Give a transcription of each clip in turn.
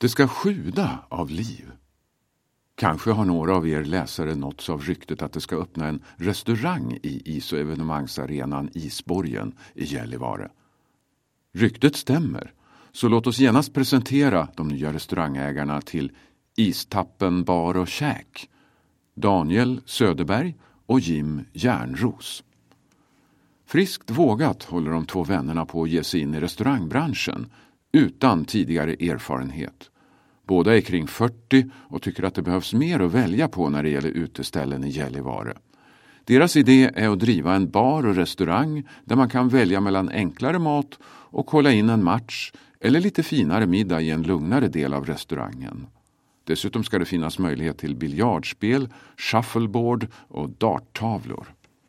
Det ska sjuda av liv. Kanske har några av er läsare nåtts av ryktet att det ska öppna en restaurang i is- och evenemangsarenan Isborgen i Gällivare. Ryktet stämmer, så låt oss genast presentera de nya restaurangägarna till Istappen bar och käk, Daniel Söderberg och Jim Järnros. Friskt vågat håller de två vännerna på att ge sig in i restaurangbranschen utan tidigare erfarenhet. Båda är kring 40 och tycker att det behövs mer att välja på när det gäller uteställen i Gällivare. Deras idé är att driva en bar och restaurang där man kan välja mellan enklare mat och kolla in en match eller lite finare middag i en lugnare del av restaurangen. Dessutom ska det finnas möjlighet till biljardspel, shuffleboard och darttavlor.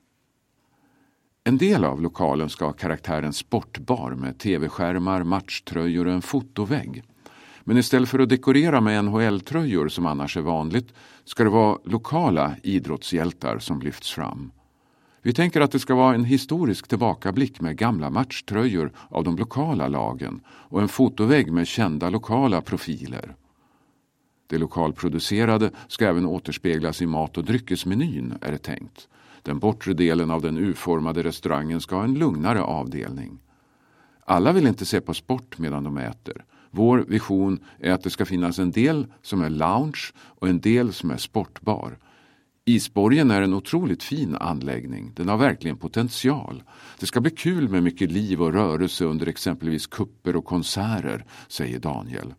En del av lokalen ska ha karaktären sportbar med tv-skärmar, matchtröjor och en fotovägg. Men istället för att dekorera med NHL-tröjor som annars är vanligt ska det vara lokala idrottshjältar som lyfts fram. Vi tänker att det ska vara en historisk tillbakablick med gamla matchtröjor av de lokala lagen och en fotovägg med kända lokala profiler. Det lokalproducerade ska även återspeglas i mat- och dryckesmenyn, är det tänkt. Den bortre delen av den U-formade restaurangen ska ha en lugnare avdelning. Alla vill inte se på sport medan de äter. Vår vision är att det ska finnas en del som är lounge och en del som är sportbar. Isborgen är en otroligt fin anläggning. Den har verkligen potential. Det ska bli kul med mycket liv och rörelse under exempelvis kupper och konserter, säger Daniel.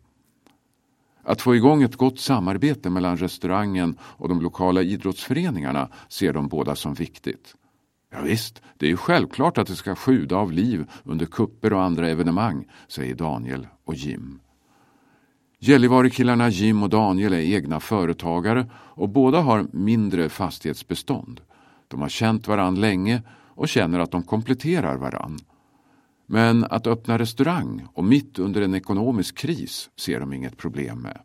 Att få igång ett gott samarbete mellan restaurangen och de lokala idrottsföreningarna ser de båda som viktigt. Ja visst, det är ju självklart att det ska sjuda av liv under kupper och andra evenemang, säger Daniel och Jim. Gällivare-killarna Jim och Daniel är egna företagare och båda har mindre fastighetsbestånd. De har känt varann länge och känner att de kompletterar varann. Men att öppna restaurang och mitt under en ekonomisk kris ser de inget problem med.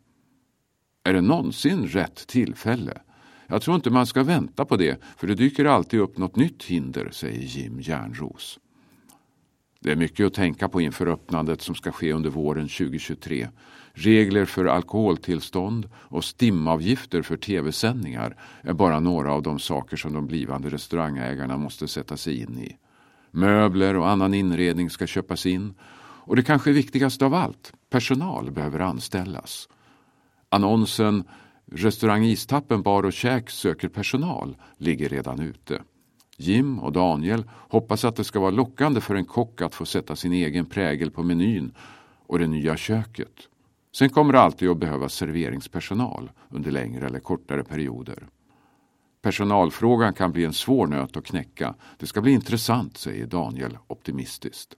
Är det någonsin rätt tillfälle? Jag tror inte man ska vänta på det, för det dyker alltid upp något nytt hinder, säger Jim Järnros. Det är mycket att tänka på inför öppnandet som ska ske under våren 2023. Regler för alkoholtillstånd och stimavgifter för tv-sändningar är bara några av de saker som de blivande restaurangägarna måste sätta sig in i. Möbler och annan inredning ska köpas in. Och det kanske viktigaste av allt, personal behöver anställas. Annonsen Restaurang Istappen bar och käk söker personal ligger redan ute. Jim och Daniel hoppas att det ska vara lockande för en kock att få sätta sin egen prägel på menyn och det nya köket. Sen kommer det alltid att behövas serveringspersonal under längre eller kortare perioder. Personalfrågan kan bli en svår nöt att knäcka. Det ska bli intressant, säger Daniel optimistiskt.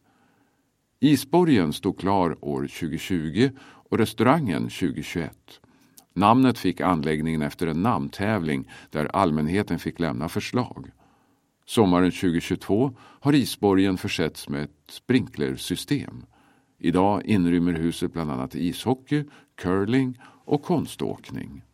Isborgen stod klar år 2020 och restaurangen 2021. Namnet fick anläggningen efter en namntävling där allmänheten fick lämna förslag. Sommaren 2022 har Isborgen försetts med ett sprinklersystem. Idag inrymmer huset bland annat ishockey, curling och konståkning.